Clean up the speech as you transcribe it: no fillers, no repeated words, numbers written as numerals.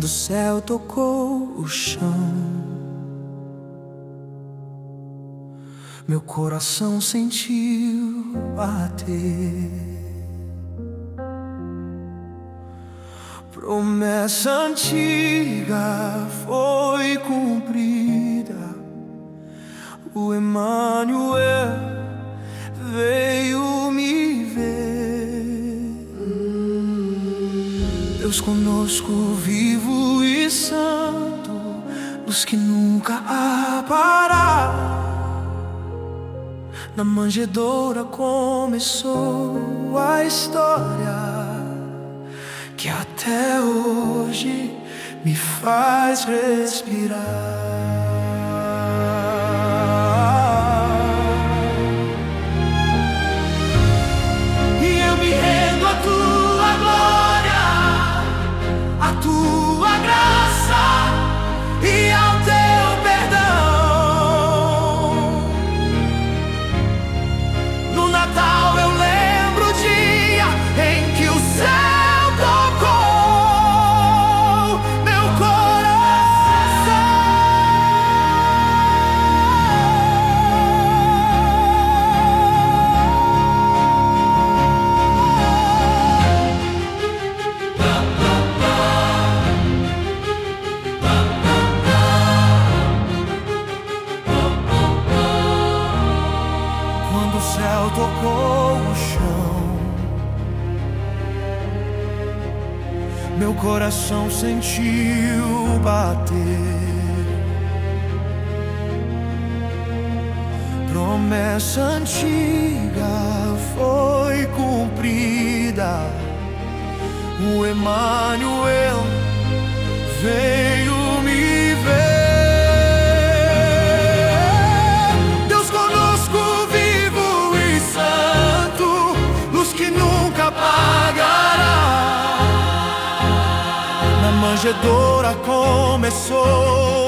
o céu tocou o chão, meu coração sentiu bater. Promessa antiga foi cumprida, o Emmanuel veio me ver. Deus conosco, vivo e santo, luz que nunca há parar. Na manjedoura começou a história que até hoje me faz respirar. E eu me rendo à tua glória, à tua graça e ao teu perdão. No Natal eu lembro o dia em que o céu tocou o chão, meu coração sentiu bater. Promessa antiga foi cumprida, o Emmanuel veio me ver. A manjedoura começou